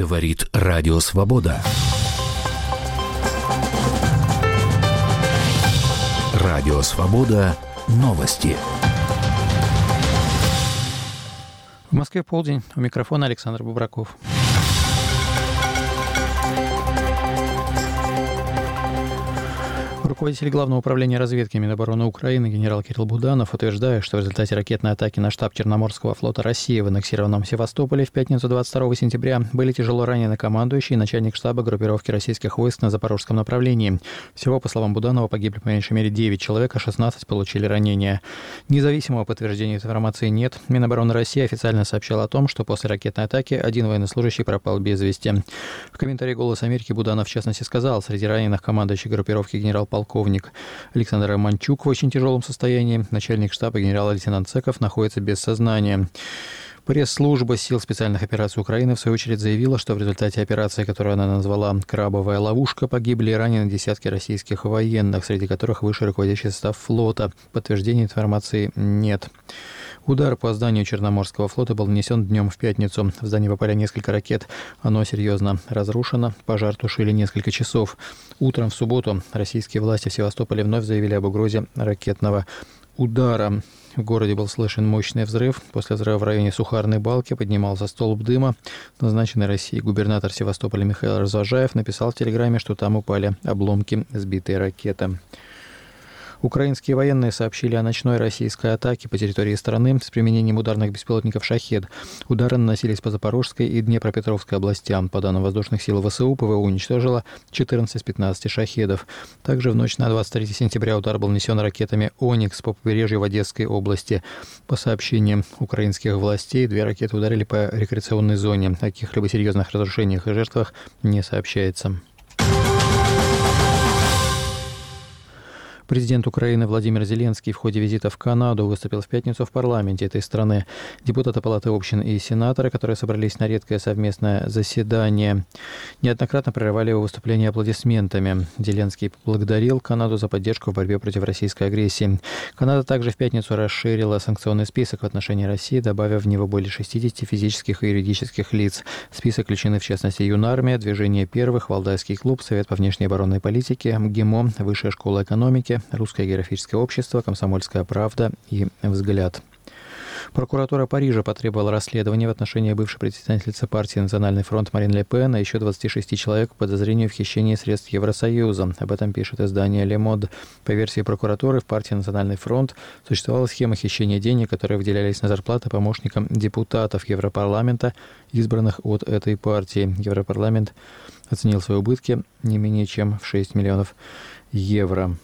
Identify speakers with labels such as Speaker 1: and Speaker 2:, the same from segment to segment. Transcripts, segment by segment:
Speaker 1: Говорит Радио Свобода. Радио Свобода. Новости.
Speaker 2: В Москве полдень. У микрофона Александр Бубраков. Руководитель Главного управления разведки Минобороны Украины генерал Кирилл Буданов утверждает, что в результате ракетной атаки на штаб Черноморского флота России в аннексированном Севастополе в пятницу 22 сентября были тяжело ранены командующий и начальник штаба группировки российских войск на запорожском направлении. Всего, по словам Буданова, погибли по меньшей мере 9 человек, а 16 получили ранения. Независимого подтверждения информации нет. Минобороны России официально сообщала о том, что после ракетной атаки один военнослужащий пропал без вести. В комментарии «Голос Америки» Буданов, в частности, сказал, среди раненых командующий группировки генерал-полковник Александр Романчук в очень тяжелом состоянии. Начальник штаба генерал-лейтенант Цеков находится без сознания. Пресс-служба сил специальных операций Украины в свою очередь заявила, что в результате операции, которую она назвала «Крабовая ловушка», погибли и ранены десятки российских военных, среди которых высший руководящий состав флота. Подтверждения информации нет. Удар по зданию Черноморского флота был нанесен днем в пятницу. В здание попали несколько ракет. Оно серьезно разрушено. Пожар тушили несколько часов. Утром в субботу российские власти в Севастополе вновь заявили об угрозе ракетного удара. В городе был слышен мощный взрыв. После взрыва в районе Сухарной Балки поднимался столб дыма. Назначенный Россией губернатор Севастополя Михаил Развожаев написал в телеграмме, что там упали обломки сбитой ракеты. Украинские военные сообщили о ночной российской атаке по территории страны с применением ударных беспилотников «Шахед». Удары наносились по Запорожской и Днепропетровской областям. По данным воздушных сил ВСУ, ПВО уничтожило 14 из 15 «Шахедов». Также в ночь на 23 сентября удар был нанесен ракетами «Оникс» по побережью в Одесской области. По сообщениям украинских властей, 2 ракеты ударили по рекреационной зоне. О каких-либо серьезных разрушениях и жертвах не сообщается. Президент Украины Владимир Зеленский в ходе визита в Канаду выступил в пятницу в парламенте этой страны. Депутаты Палаты общин и сенаторы, которые собрались на редкое совместное заседание, неоднократно прерывали его выступление аплодисментами. Зеленский поблагодарил Канаду за поддержку в борьбе против российской агрессии. Канада также в пятницу расширила санкционный список в отношении России, добавив в него более 60 физических и юридических лиц. В список включены, в частности, Юнармия, Движение первых, Валдайский клуб, Совет по внешней оборонной политике, МГИМО, Высшая школа экономики, Русское географическое общество, Комсомольская правда и «Взгляд». Прокуратура Парижа потребовала расследования в отношении бывшей председательницы партии «Национальный фронт» Марин Ле Пен и еще 26 человек по подозрению в хищении средств Евросоюза. Об этом пишет издание «Le Monde». По версии прокуратуры, в партии «Национальный фронт» существовала схема хищения денег, которые выделялись на зарплаты помощникам депутатов Европарламента, избранных от этой партии. Европарламент оценил свои убытки не менее чем в 6 миллионов евро.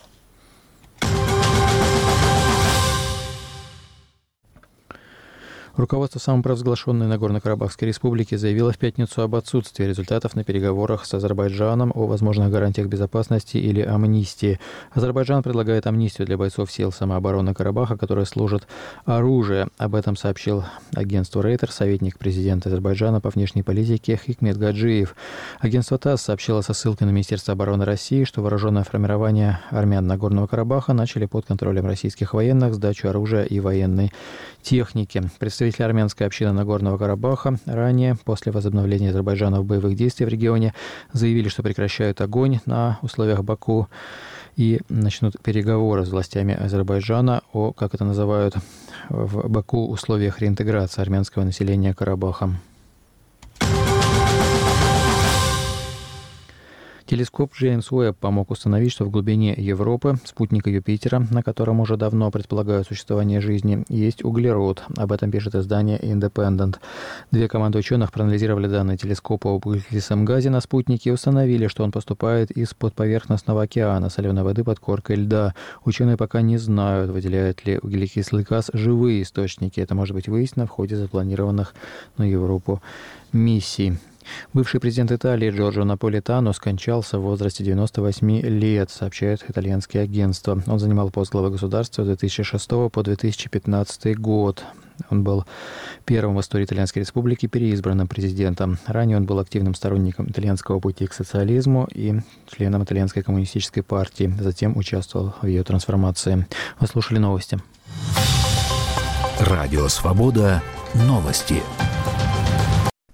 Speaker 2: Руководство самопровозглашенной Нагорно-Карабахской республики заявило в пятницу об отсутствии результатов на переговорах с Азербайджаном о возможных гарантиях безопасности или амнистии. Азербайджан предлагает амнистию для бойцов сил самообороны Карабаха, которые служат оружие. Об этом сообщил агентству Рейтер советник президента Азербайджана по внешней политике Хикмет Гаджиев. Агентство ТАСС сообщило со ссылкой на Министерство обороны России, что вооруженное формирование армян Нагорного Карабаха начали под контролем российских военных сдачу оружия и военной техники. Представители армянской общины Нагорного Карабаха ранее, после возобновления Азербайджана в боевых действиях в регионе, заявили, что прекращают огонь на условиях Баку и начнут переговоры с властями Азербайджана о, как это называют в Баку, условиях реинтеграции армянского населения Карабаха. Телескоп Джеймс Уэбб помог установить, что в глубине Европы, спутника Юпитера, на котором уже давно предполагают существование жизни, есть углерод. Об этом пишет издание Independent. 2 команды ученых проанализировали данные телескопа об углекислом газе на спутнике и установили, что он поступает из-под поверхностного океана, соленой воды под коркой льда. Ученые пока не знают, выделяют ли углекислый газ живые источники. Это может быть выяснено в ходе запланированных на Европу миссий. Бывший президент Италии Джорджо Наполитано скончался в возрасте 98 лет, сообщает итальянские агентства. Он занимал пост главы государства с 2006 по 2015 год. Он был первым в истории Итальянской республики переизбранным президентом. Ранее он был активным сторонником итальянского пути к социализму и членом Итальянской коммунистической партии. Затем участвовал в ее трансформации. Вы слушали новости.
Speaker 1: Радио «Свобода». Новости.